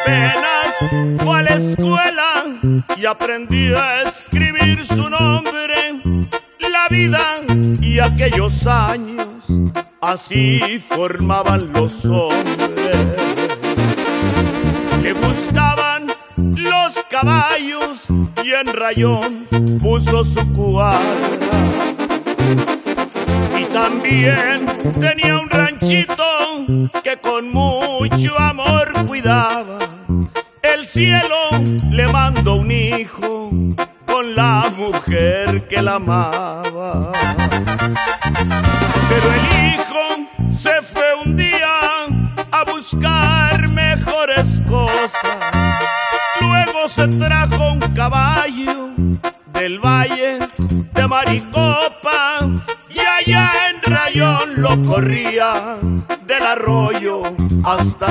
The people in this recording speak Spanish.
Apenas fue a la escuela y aprendió a escribir su nombre. La vida y aquellos años así formaban los hombres. Le gustaban los caballos y en Rayón puso su cuadra. Y también tenía un ranchito que con mucho amor cuidaba. El cielo le mandó un hijo con la mujer que la amaba. Pero el hijo se fue un día a buscar mejores cosas. Luego se trajo un caballo del valle de Maricopa y allá en Rayón lo corría del arroyo hasta